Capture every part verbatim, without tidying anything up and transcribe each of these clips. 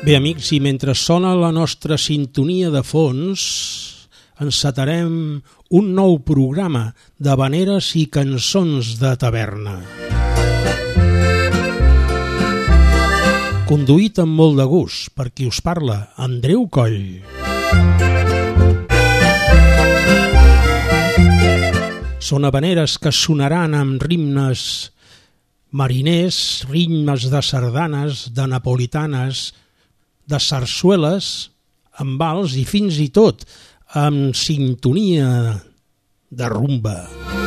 Bé, amics, i mentre sona la nostra sintonia de fons, encetarem un nou programa d'havaneres i cançons de taverna. Conduït amb molt de gust per qui us parla, Andreu Coll. Són havaneres que sonaran amb ritmes mariners, ritmes de sardanes, de napolitanes, de sarsueles, amb vals i fins i tot amb sintonia de rumba.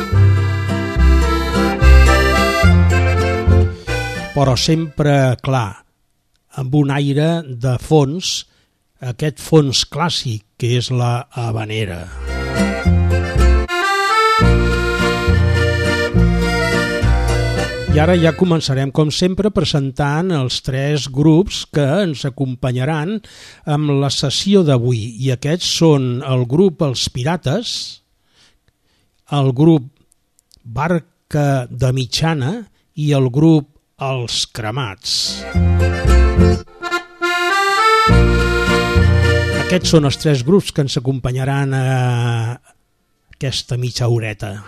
Però sempre clar, amb un aire de fons, aquest fons clàssic que és la havanera. I ara ja començarem, com sempre, presentant els tres grups que ens acompanyaran amb la sessió d'avui. I aquests són el grup Els Pirates, el grup Barca de Mitjana i el grup Els Cremats. Aquests són els tres grups que ens acompanyaran a aquesta mitja horeta.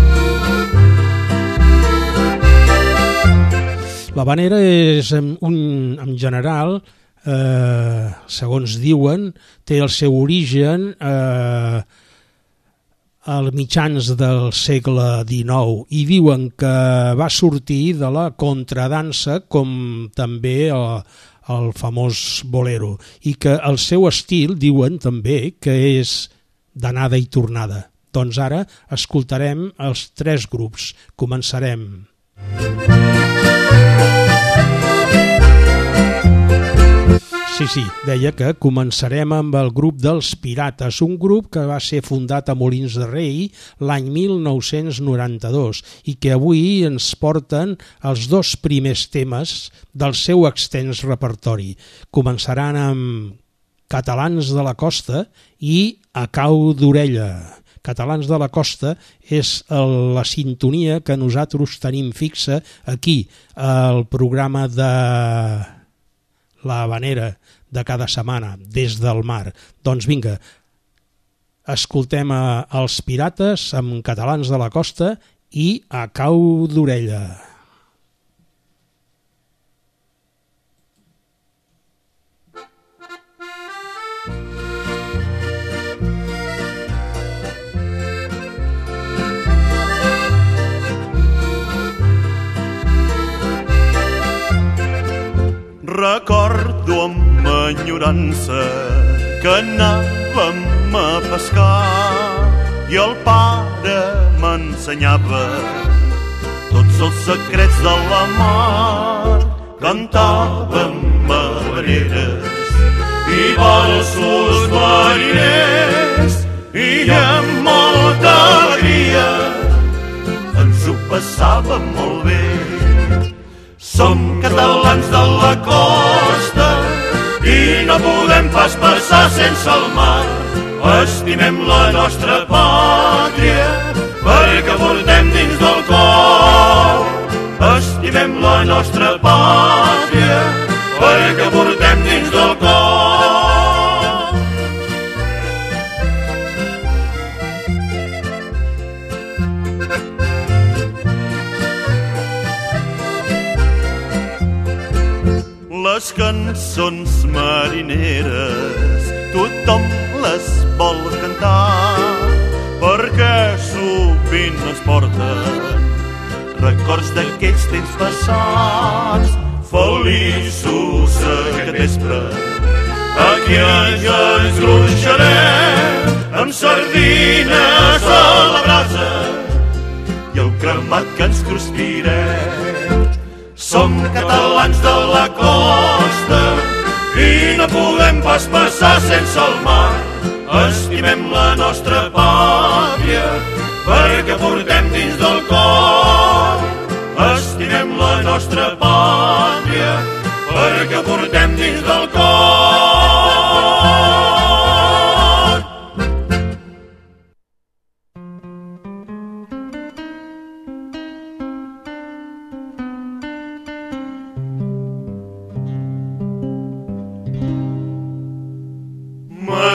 L'havanera és, un, en general, eh, segons diuen, té el seu origen eh, als mitjans del segle dinou i diuen que va sortir de la contradansa com també el, el famós bolero i que el seu estil diuen també que és d'anada i tornada. Doncs ara escoltarem els tres grups. Començarem. Sí, sí, deia que començarem amb el grup dels Pirates, un grup que va ser fundat a Molins de Rei l'any mil nou-cents noranta-dos i que avui ens porten els dos primers temes del seu extens repertori. Començaran amb Catalans de la Costa i A cau d'orella. Catalans de la Costa és el, la sintonia que nosaltres tenim fixa aquí, al programa de la havanera de cada setmana, des del mar. Doncs vinga, escoltem a, els Pirates amb Catalans de la Costa i A cau d'orella. Recordo amb enyorança que anàvem a pescar i el pare m'ensenyava tots els secrets de la mar. Cantàvem havaneres i versos mariners i amb molta alegria ens ho passàvem molt bé. Som catalans de la costa i no podem pas passar sense el mar. Estimem la nostra pàtria perquè portem dins del cor. Estimem la nostra pàtria perquè portem dins del cor. Les cançons marineres tothom les vol cantar perquè sovint ens porten records d'aquells temps passats. Feliços aquest vespre, aquí ens gronxarem amb sardines a la brasa i el cremat que ens cruspirem. Som catalans de la costa i no podem pas passar sense el mar. Estimem la nostra pàtria perquè portem dins del cor. Estimem la nostra pàtria perquè portem dins del cor.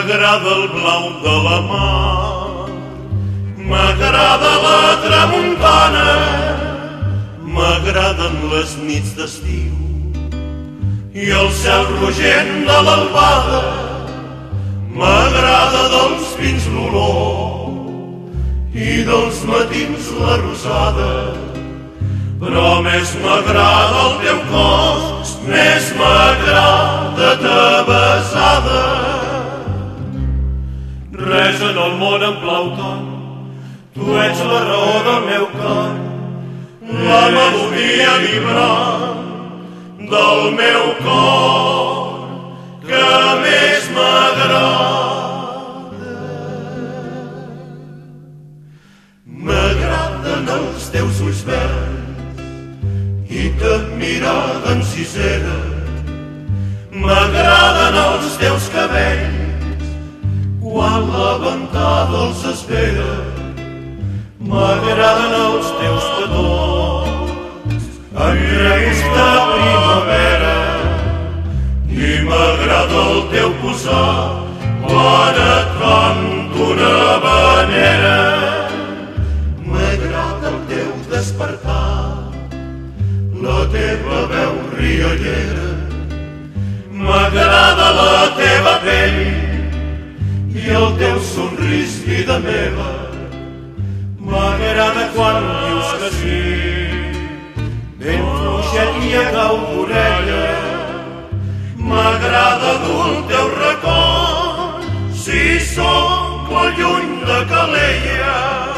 m'agrada el blau de la mar, m'agrada la tramuntana, m'agraden les nits d'estiu i el cel rogent de l'albada, m'agrada dels vins l'olor i dels matins la rosada, però més m'agrada el teu cos, més m'agrada ta besada. Res en el món em plau tant, tu ets la raó del meu cant, la melodia vibrant del meu cor que més m'agrada. M'agraden els teus ulls verds i ta mirada encisera, m'agraden els teus cabells quan la ventada els espera, m'agraden els teus petons en regust de primavera i m'agrada el teu posar quan et canto una habanera. M'agrada el teu despertar, la teva veu riallera, m'agrada la teva pell i el teu somrís, vida meva. M'agrada quan dius que sí, ben fluixet i a cau d'orella. M'agrada dur el teu record si som molt lluny de Calella.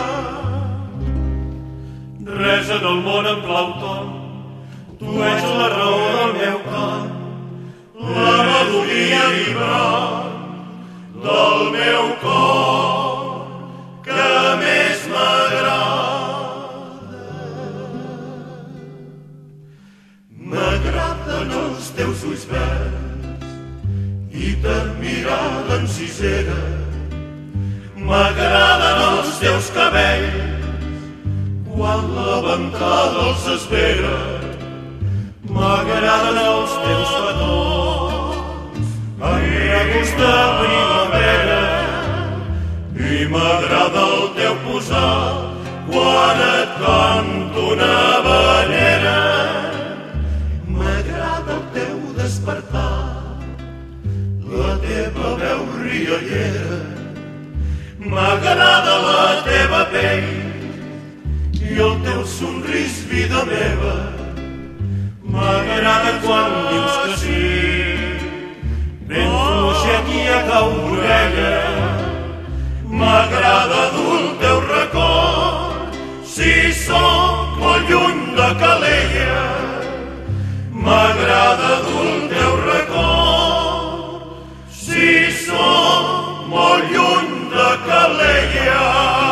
Res en el món em plau tant, tu ets la raó del meu cant, la melodia vibrant del meu cor que més m'agrada. M'agraden els teus ulls verds i ta mirada encisera, m'agraden els teus cabells quan la ventada els espera, m'agraden els teus petons en regust de primavera i m'agrada el teu posar quan et canto una habanera. M'agrada el teu despertar, la teva veu riallera, m'agrada la teva pell i el teu somrís, vida meva. M'agrada quan dius que sí, ben fluixet i a cau d'orella. M'agrada dur el teu record si som molt lluny de Calella. M'agrada dur el teu record si som molt lluny de Calella.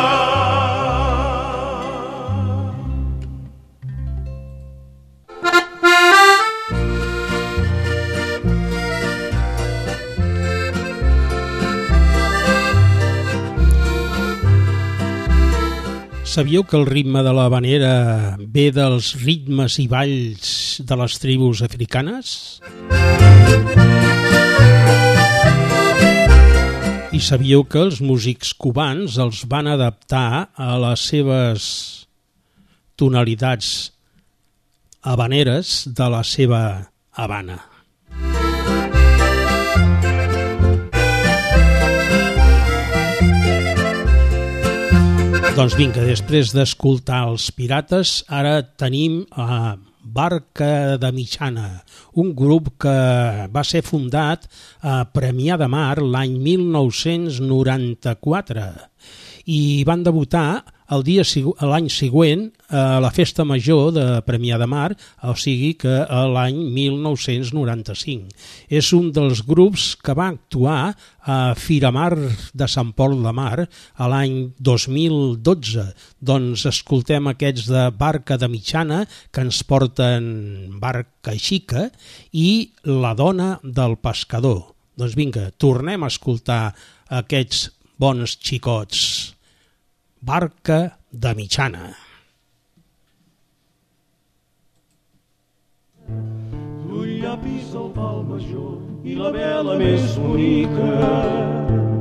Sabíeu que el ritme de la habanera ve dels ritmes i balls de les tribus africanes? I sabíeu que els músics cubans els van adaptar a les seves tonalitats habaneres de la seva Habana? Doncs vinga, després d'escoltar els Pirates, ara tenim a Barca de Mitjana, un grup que va ser fundat a Premià de Mar l'any mil nou-cents noranta-quatre i van debutar el dia l'any següent a la Festa Major de Premià de Mar, o sigui que l'any mil nou-cents noranta-cinc. És un dels grups que va actuar a Firamar de Sant Pol de Mar a l'any dos mil dotze. Doncs escoltem aquests de Barca de Mitjana, que ens porten Barca Xica i La dona del pescador. Doncs vinga, tornem a escoltar aquests bons xicots. Barca de Mitjana. Un llapis al pal major i la vela més bonica.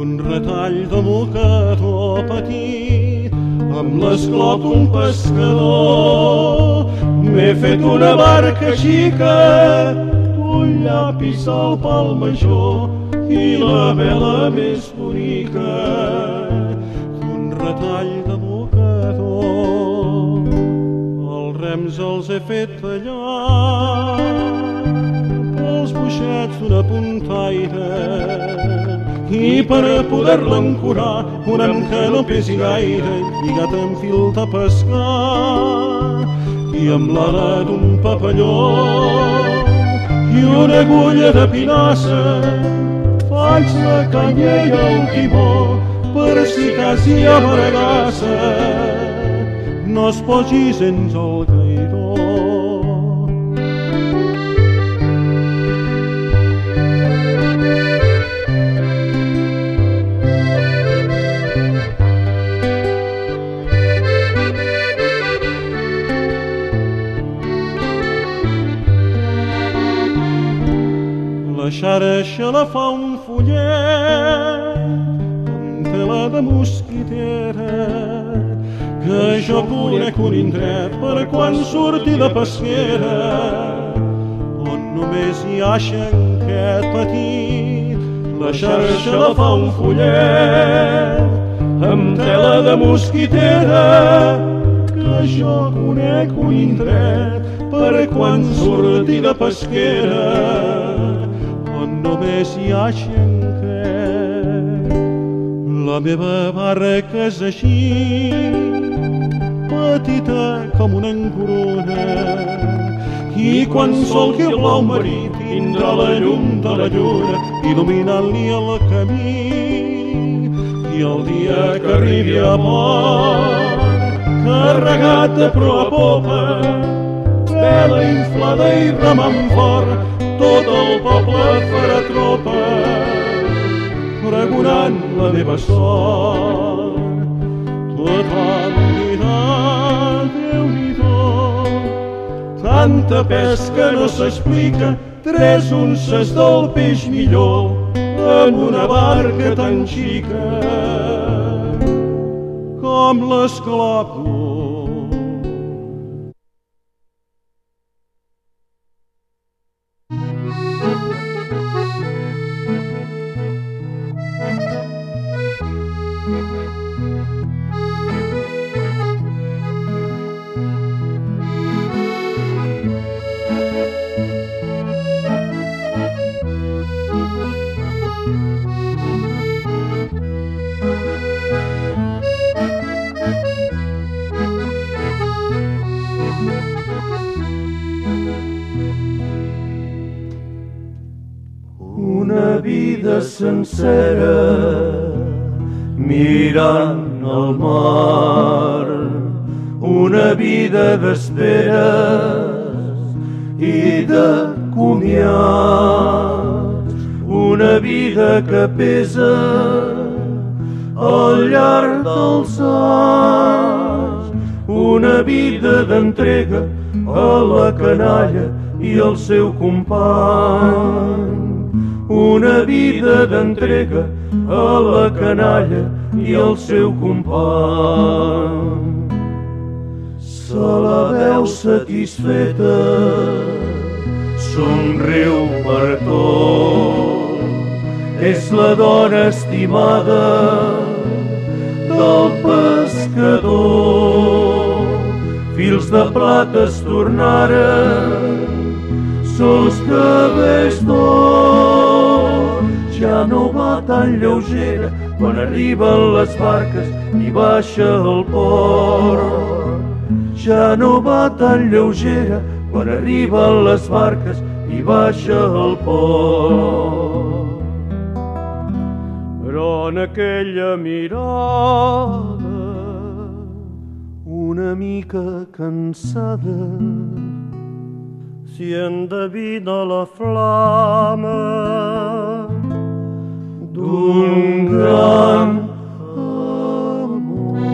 un retall de mocador petit amb l'esclop d'un pescador. M'he fet una barca xica, un llapis al pal major i la vela més bonica d'un retall de mocador. Els rems els he fet tallar pels boixets d'una puntaire i per poder-la ancorar un amb que no pesi gaire, lligat amb fil de pescar i amb l'ala d'un papalló i una agulla de pinassa. Faig la canya i el timó per si cas hi ha bregassa no es posi sense el gairó. La xarxa la fa un follet amb tela de mosquitera que jo conec un indret per quan surti de pesquera on només hi ha xanquet petit. La xarxa la fa un follet amb tela de mosquitera que jo conec un indret per quan surti de pesquera només hi ha xanquet. La meva barca és així, petita com una encorona, i quan solqui el blau marí tindrà la llum de la lluna il·luminant-li el camí. I el dia que arribi a port, carregat de proa a popa, vela inflada i remant fort, tot el poble farà tropa, pregonant la meva sort. Tothom dirà, Déu-n'hi-do, tanta pesca no s'explica, tres unces del peix millor amb una barca tan xica com l'esclop d'or. Una vida sencera mirant el mar, una vida d'esperes i de comiats, una vida que pesa al llarg dels anys, una vida d'entrega a la canalla i al seu company, una vida d'entrega a la canalla i al seu company. Se la veu satisfeta, somriu per tot, és la dona estimada del pescador. Fils de plata es tornaren, sos cabells d'or, ja no va tan lleugera quan arriben les barques i baixa el port. Ja no va tan lleugera quan arriben les barques i baixa el port. Però en aquella mirada, una mica cansada, s'hi endevina la flama d'un gran amor.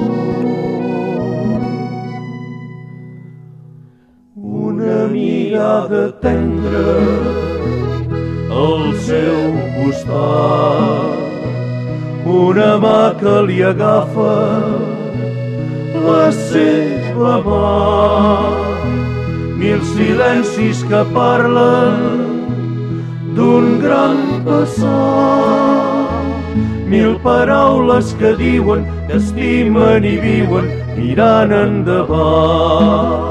Una mirada tendra al seu costat, una mà que li agafa la seva mà. Mil silencis que parlen d'un gran passat, mil paraules que diuen que estimen i viuen mirant endavant.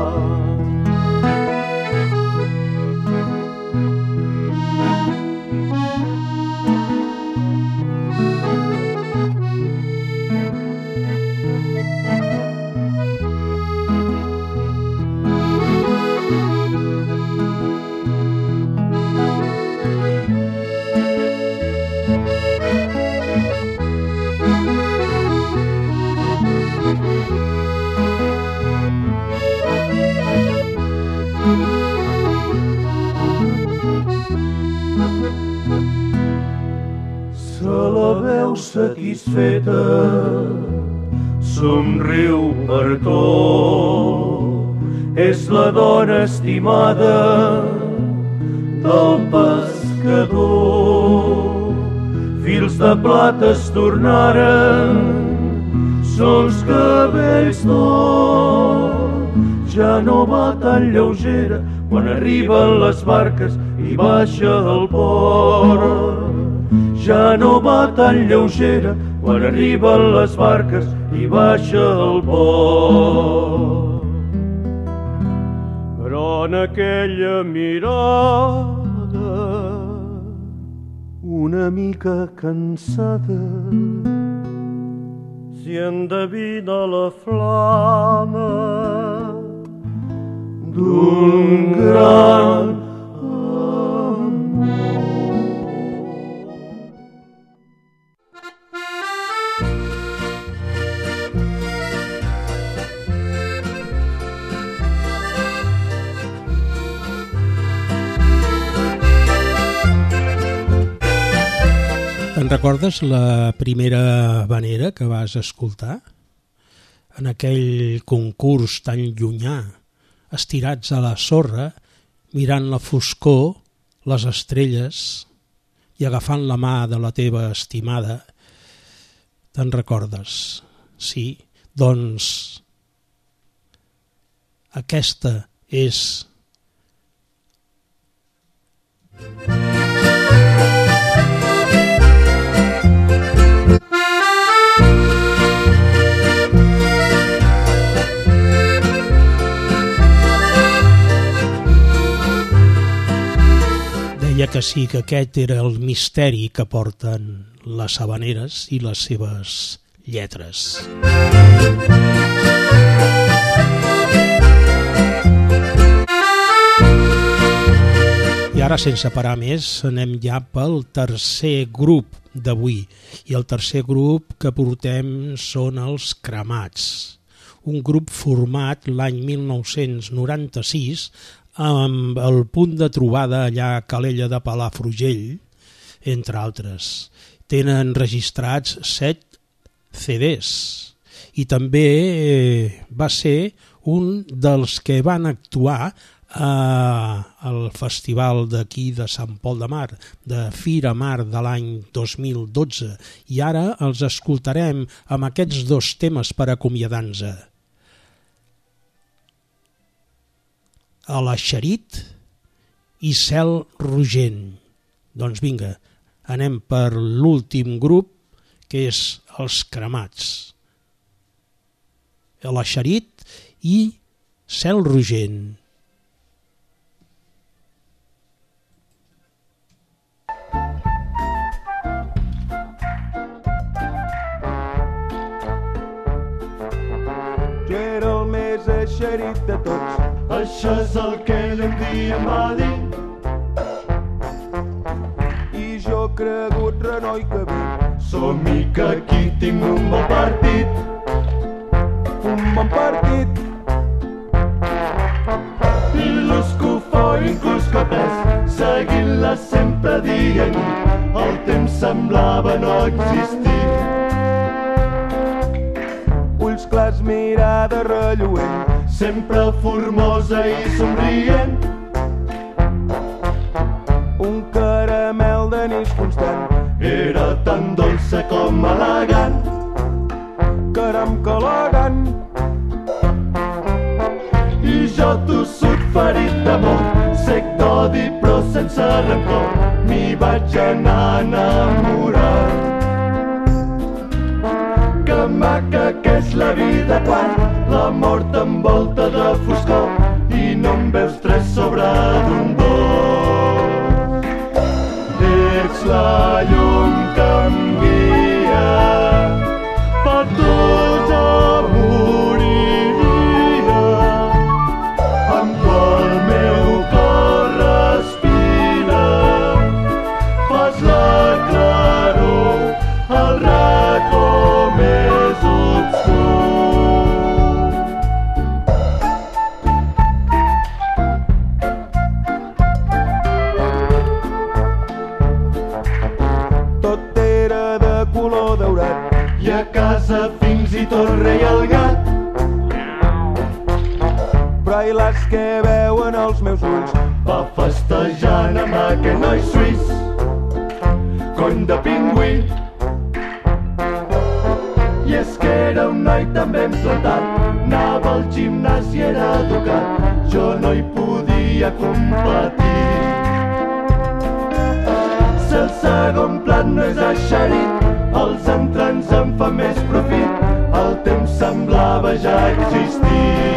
Satisfeta, somriu per tot. És la dona estimada del pescador. Fils de plata es tornaren sols cabells d'or. Ja no va tan lleugera quan arriben les barques i baixa el port. Ja no va tan lleugera quan arriben les barques i baixa el port. Però en aquella mirada una mica cansada s'hi endevina la flama d'un gran Te'n recordes la primera vanera que vas escoltar? En aquell concurs tan llunyà, estirats a la sorra, mirant la foscor, les estrelles i agafant la mà de la teva estimada. Te'n recordes? Sí, doncs aquesta és... Deia que sí, que aquest era el misteri que porten les havaneres i les seves lletres. I ara, sense parar més, anem ja pel tercer grup d'avui. I el tercer grup que portem són els Cremats, un grup format l'any mil nou-cents noranta-sis amb el punt de trobada allà a Calella de Palafrugell, entre altres. Tenen registrats set ce des i també va ser un dels que van actuar al festival d'aquí de Sant Pol de Mar, de Fira Mar de l'any dos mil dotze, i ara els escoltarem amb aquests dos temes per acomiadar-nos. A la Xerit i Cel Rogent. Doncs vinga, anem per l'últim grup, que és els Cremats. A la Xerit i Cel Rogent. Jo era el més eixerit de tots. Això és el que ell un dia em va dir. I jo cregut renoi que vinc. Som-hi que aquí tinc un bon partit. Un bon partit. I l'Escofó inclús Cortés, seguint-la sempre dient, el temps semblava no existir. Ulls clars, mirada relluent, sempre formosa i somrient. un caramel d'anís constant. Era tan dolça com home elegant. Caram que elegant. I jo tossut ferit d'amor, sec d'odi però sense rancor, m'hi vaig anar enamorat. Que maca que és la vida quan la mort t'envolta de foscor i no em veus tres sobre d'un dos. Ets la llum que em guia, per tots a moriria, amb tu el meu cor respira, fas la claror al racó més obscur. Tot era de color daurat I a casa fins i tot rei el gat. però i les que veuen els meus ulls Va festejant amb aquell noi suís, cony de pingüí. I és que era un noi tan ben plantat, anava al gimnàs i era educat, jo no hi podia competir. Si el segon plat no és eixerit, els entrants en fan més profit, el temps semblava ja existir.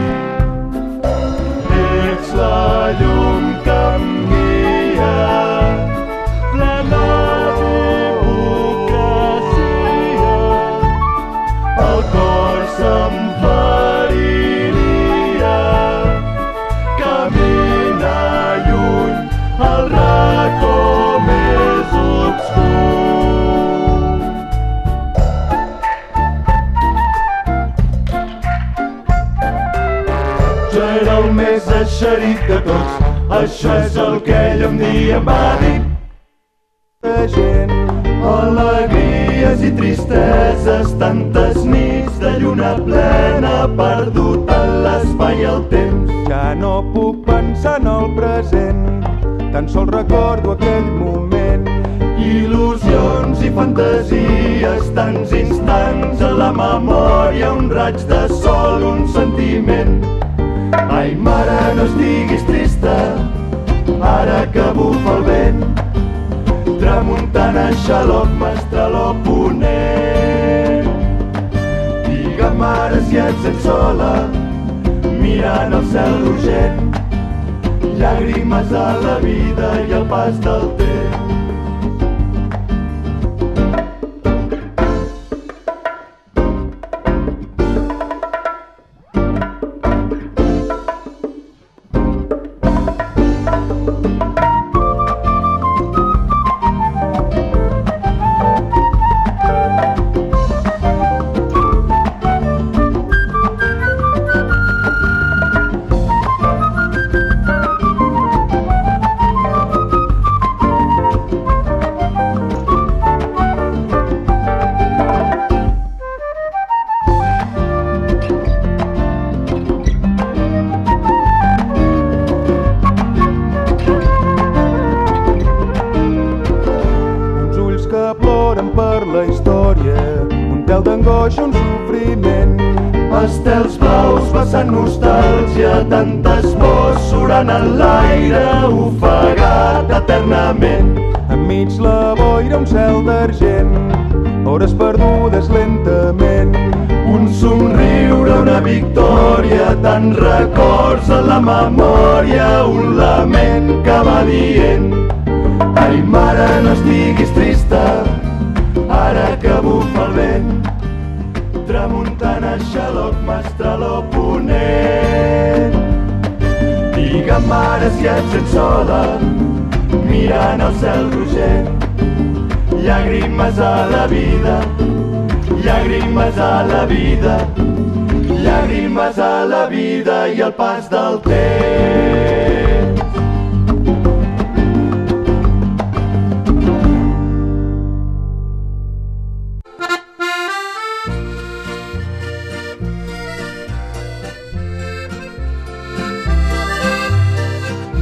Ets la llum que em guia, plena d'hipocresia, el cor se'm feriria, camina lluny al racó més obscur. Jo era el més eixerit de tots, això és el que ell un dia em va dir. de gent. Alegries i tristeses, tantes nits de lluna plena, perdut en l'espai i el temps. Ja no puc pensar en el present, tan sols recordo aquell moment. Il·lusions i fantasies, tants instants a la memòria, un raig de sol, un sentiment. Ai, mare, no estiguis trista, ara que bufa el vent, tramuntana, xaloc, mestraló, ponent. Digue'm, mare, si et sents sola, mirant el cel rogent, llàgrimes a la vida i el pas del temps. Estels blaus, vessant nostàlgia, tantes pors surant en l'aire, ofegat eternament. Enmig la boira un cel d'argent, hores perdudes lentament. Un somriure, una victòria, tants records a la memòria, un lament que va dient: ai, mare, no estiguis trista, ara que bufa el vent, tramuntana, xaloc, mestraló, ponent. Digue'm, mare, si et sents sola, mirant el cel rogent, llàgrimes a la vida, llàgrimes a la vida, llàgrimes a la vida i el pas del temps.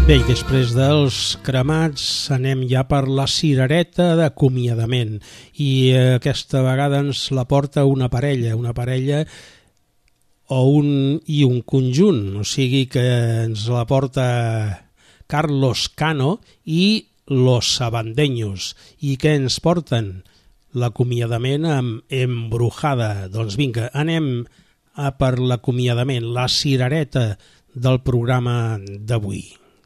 Bé, i després dels cremats anem ja per la cirereta d'acomiadament i aquesta vegada ens la porta una parella, una parella o un, i un conjunt, o sigui que ens la porta Carlos Cano i Los Sabandeños. I què ens porten? L'acomiadament amb Embrujada. Doncs vinga, anem a per l'acomiadament, la cirereta del programa d'avui.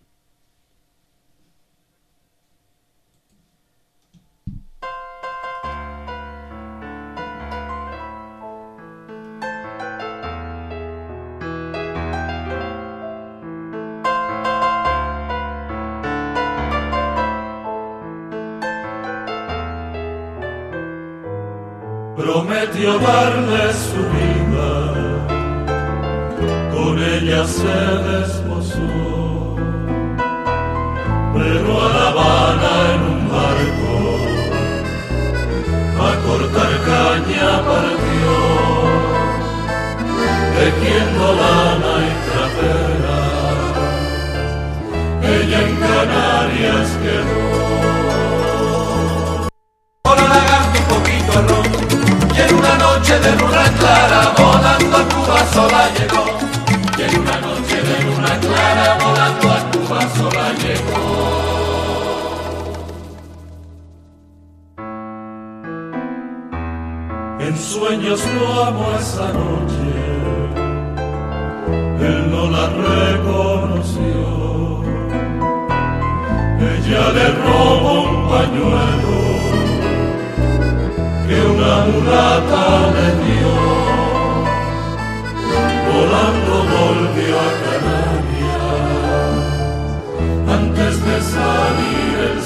Prometió darle su vida, con ella se desposó, pero a La Habana en un barco a cortar caña partió, tejiendo lana y traperas, ella en Canarias quedó. Hola lagarto, un poquito arroz, y en una noche de luna clara, volando a Cuba sola llegó. Y en una noche de luna clara, volando a Cuba sola llegó. En sueños lo amo esa noche, él no la reconoció. Ella le robó un pañuelo que una mulata le dio, volando volvió a Canarias antes de salir el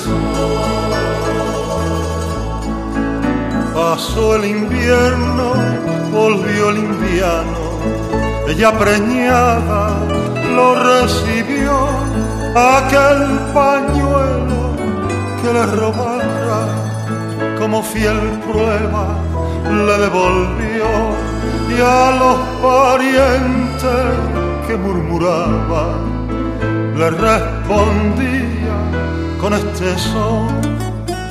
sol. Pasó el invierno, volvió el invierno, ella preñada lo recibió, aquel pañuelo que le robara como fiel prueba le devolvió, y a los parientes que murmuraban le respondía con este son.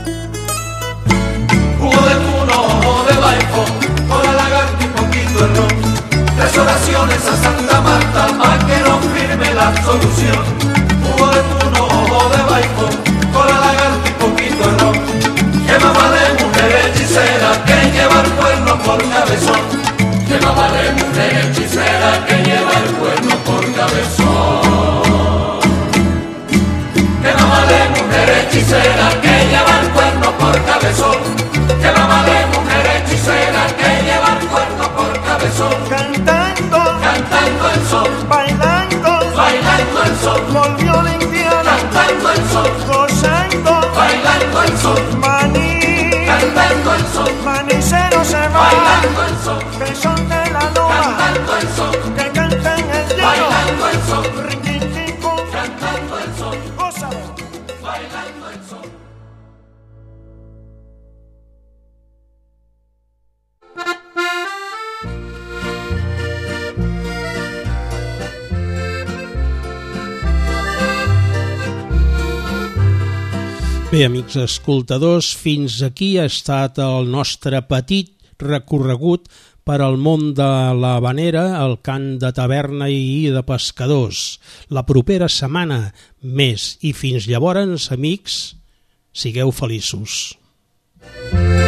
Jugo de tuno, ojo de baico, hora lagarto y poquito de ron, tres oraciones a Santa Marta para que nos firme la solución. Jugo de tuno, ojo de baico, hora lagarto y poquito de ron, que más vale mujer hechicera que lleva el cuerno por cabezón. Que más vale mujer hechicera que lleva el cuerno por cabezón. Que más vale mujer hechicera que lleva el cuerno por cabezón. Que más vale mujer hechicera que lleva el cuerno por cabezón. Cantando, cantando el sol, bailando, bailando el sol, volvió el invierno, cantando el sol, gozando, bailando el sol, maní, cantando el sol, manicero se va, bailando el sol, que son de la loma, cantando el sol, que cantan el hielo, bailando el sol, riquitico, cantando el sol, gózalo. bailando el sol. Bé, amics escoltadors, fins aquí ha estat el nostre petit recorregut per al món de la havanera, el cant de taverna i de pescadors. La propera setmana més, i fins llavors, amics, sigueu feliços.